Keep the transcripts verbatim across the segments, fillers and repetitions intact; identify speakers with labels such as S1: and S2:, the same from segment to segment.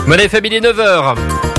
S1: Money F M, il est neuf heures.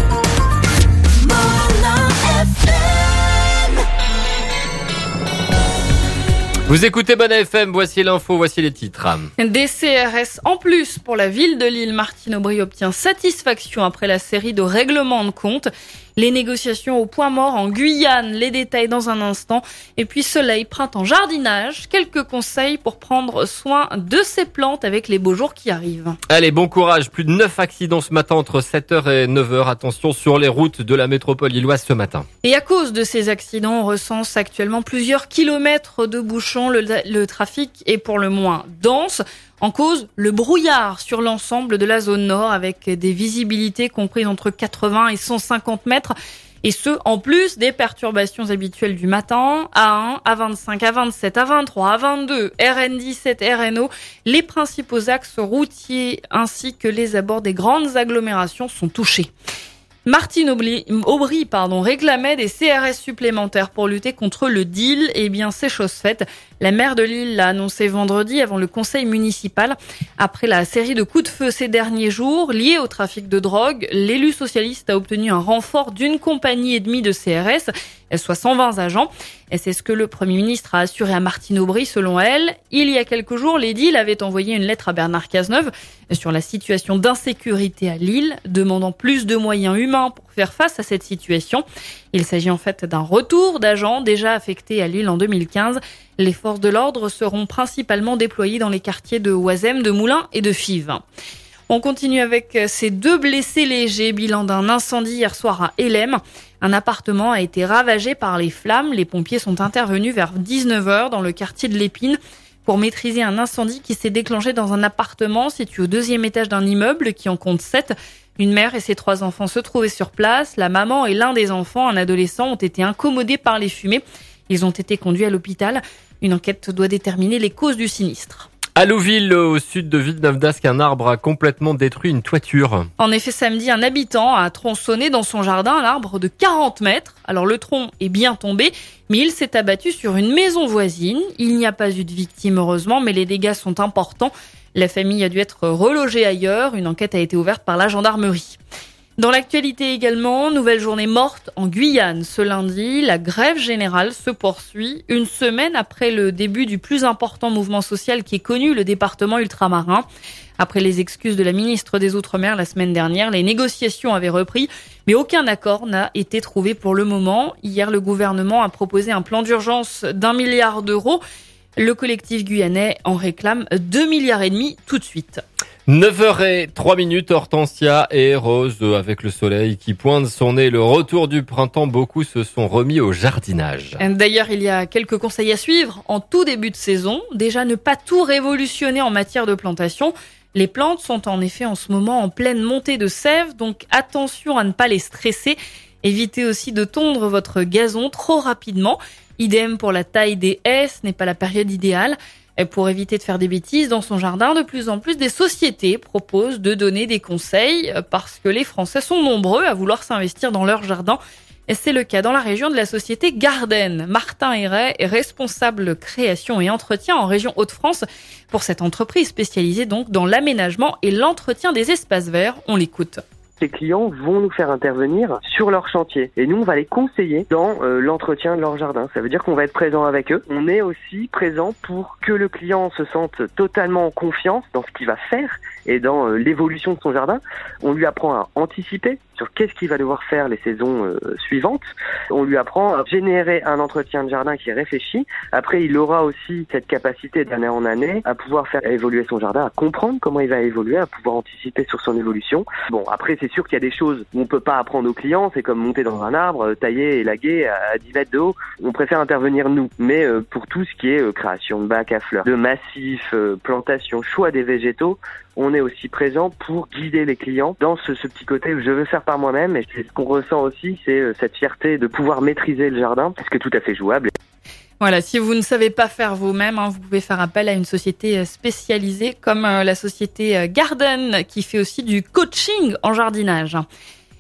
S1: Vous écoutez Money F M, voici l'info, voici les titres.
S2: Des C R S en plus pour la ville de Lille. Martine Aubry obtient satisfaction après la série de règlements de compte. Les négociations au point mort en Guyane, les détails dans un instant. Et puis soleil, printemps, jardinage, quelques conseils pour prendre soin de ces plantes avec les beaux jours qui arrivent.
S1: Allez, bon courage. Plus de neuf accidents ce matin entre sept heures et neuf heures. Attention sur les routes de la métropole lilloise ce matin.
S2: Et à cause de ces accidents, on recense actuellement plusieurs kilomètres de bouchons. Le, le trafic est pour le moins dense. En cause, le brouillard sur l'ensemble de la zone nord avec des visibilités comprises entre quatre-vingts et cent cinquante mètres. Et ce, en plus des perturbations habituelles du matin. A un, A vingt-cinq, A vingt-sept, A vingt-trois, A vingt-deux, R N dix-sept, R N O. Les principaux axes routiers ainsi que les abords des grandes agglomérations sont touchés. Martine Aubry, Aubry pardon, réclamait des C R S supplémentaires pour lutter contre le deal. Eh bien, c'est chose faite. La maire de Lille l'a annoncé vendredi avant le conseil municipal. Après la série de coups de feu ces derniers jours liés au trafic de drogue, l'élu socialiste a obtenu un renfort d'une compagnie et demie de C R S, soit cent vingt agents. Et c'est ce que le Premier ministre a assuré à Martine Aubry, selon elle. Il y a quelques jours, l'édile avait envoyé une lettre à Bernard Cazeneuve sur la situation d'insécurité à Lille, demandant plus de moyens humains pour faire face à cette situation. Il s'agit en fait d'un retour d'agents déjà affectés à Lille en deux mille quinze. Les forces de l'ordre seront principalement déployées dans les quartiers de Oisem, de Moulins et de Fives. On continue avec ces deux blessés légers, bilan d'un incendie hier soir à Hélène. Un appartement a été ravagé par les flammes. Les pompiers sont intervenus vers dix-neuf heures dans le quartier de l'Épine pour maîtriser un incendie qui s'est déclenché dans un appartement situé au deuxième étage d'un immeuble qui en compte sept. Une mère et ses trois enfants se trouvaient sur place. La maman et l'un des enfants, un adolescent, ont été incommodés par les fumées. Ils ont été conduits à l'hôpital. Une enquête doit déterminer les causes du sinistre.
S1: À Louville, au sud de Villeneuve-d'Ascq, un arbre a complètement détruit une toiture.
S2: En effet, samedi, un habitant a tronçonné dans son jardin un arbre de quarante mètres. Alors le tronc est bien tombé, mais il s'est abattu sur une maison voisine. Il n'y a pas eu de victime, heureusement, mais les dégâts sont importants. La famille a dû être relogée ailleurs. Une enquête a été ouverte par la gendarmerie. Dans l'actualité également, nouvelle journée morte en Guyane. Ce lundi, la grève générale se poursuit une semaine après le début du plus important mouvement social qui est connu, le département ultramarin. Après les excuses de la ministre des Outre-mer la semaine dernière, les négociations avaient repris, mais aucun accord n'a été trouvé pour le moment. Hier, le gouvernement a proposé un plan d'urgence d'un milliard d'euros. Le collectif guyanais en réclame deux milliards et demi tout de suite.
S1: neuf heures zéro trois, Hortensia et Rose avec le soleil qui pointe son nez. Le retour du printemps, beaucoup se sont remis au jardinage.
S2: D'ailleurs, il y a quelques conseils à suivre en tout début de saison. Déjà, ne pas tout révolutionner en matière de plantation. Les plantes sont en effet en ce moment en pleine montée de sève, donc attention à ne pas les stresser. Évitez aussi de tondre votre gazon trop rapidement. Idem pour la taille des haies, ce n'est pas la période idéale. Et pour éviter de faire des bêtises dans son jardin, de plus en plus des sociétés proposent de donner des conseils parce que les Français sont nombreux à vouloir s'investir dans leur jardin. Et c'est le cas dans la région de la société Garden. Martin Héret est responsable création et entretien en région Hauts-de-France pour cette entreprise spécialisée donc dans l'aménagement et l'entretien des espaces verts. On l'écoute.
S3: Les clients vont nous faire intervenir sur leur chantier et nous on va les conseiller dans euh, l'entretien de leur jardin. Ça veut dire qu'on va être présent avec eux. On est aussi présent pour que le client se sente totalement en confiance dans ce qu'il va faire et dans euh, l'évolution de son jardin. On lui apprend à anticiper sur qu'est-ce qu'il va devoir faire les saisons euh, suivantes. On lui apprend à générer un entretien de jardin qui est réfléchi. Après, il aura aussi cette capacité d'année en année à pouvoir faire évoluer son jardin, à comprendre comment il va évoluer, à pouvoir anticiper sur son évolution. Bon, après, c'est sûr qu'il y a des choses où on peut pas apprendre aux clients. C'est comme monter dans un arbre, tailler et laguer à dix mètres de haut. On préfère intervenir nous. Mais euh, pour tout ce qui est euh, création de bacs à fleurs, de massifs, euh, plantation, choix des végétaux, on est aussi présent pour guider les clients dans ce, ce petit côté où je veux faire par moi-même. Et ce qu'on ressent aussi, c'est cette fierté de pouvoir maîtriser le jardin, parce que tout à fait jouable.
S2: Voilà, si vous ne savez pas faire vous-même, hein, vous pouvez faire appel à une société spécialisée comme euh, la société Garden qui fait aussi du coaching en jardinage.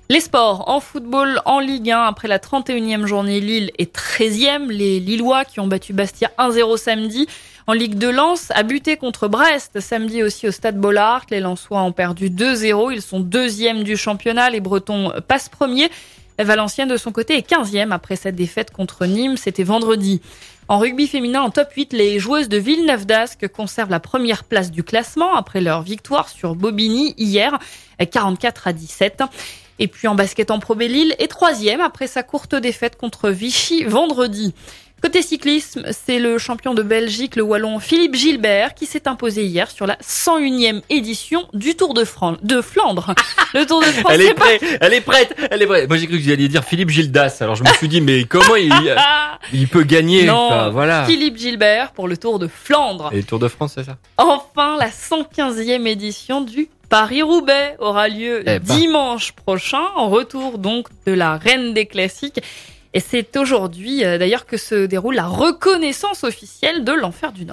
S2: Les sports en football en Ligue un, après la trente et unième journée, Lille est treizième. Les Lillois qui ont battu Bastia un zéro samedi. En Ligue deux, Lens a buté contre Brest samedi aussi au stade Bollaert. Les Lensois ont perdu deux zéro. Ils sont deuxièmes du championnat. Les Bretons passent premiers. Valenciennes de son côté est quinzième après cette défaite contre Nîmes. C'était vendredi. En rugby féminin en top huit, les joueuses de Villeneuve d'Ascq conservent la première place du classement après leur victoire sur Bobigny hier, quarante-quatre à dix-sept. Et puis en basket en Pro B, Lille est troisième après sa courte défaite contre Vichy vendredi. Côté cyclisme, c'est le champion de Belgique, le Wallon Philippe Gilbert, qui s'est imposé hier sur la cent unième édition du Tour de, Fran- de Flandre. Le Tour de France,
S1: elle est,
S2: c'est
S1: prête, elle est prête, elle est prête. Moi j'ai cru que vous alliez dire Philippe Gildas. Alors je me suis dit mais comment il, il peut gagner?
S2: Non,
S1: enfin, voilà.
S2: Philippe Gilbert pour le Tour de Flandre.
S1: Et le Tour de France, c'est ça?
S2: Enfin, la cent quinzième édition du Paris-Roubaix aura lieu
S1: eh ben.
S2: dimanche prochain, en retour donc de la Reine des Classiques. Et c'est aujourd'hui euh, d'ailleurs que se déroule la reconnaissance officielle de l'Enfer du Nord.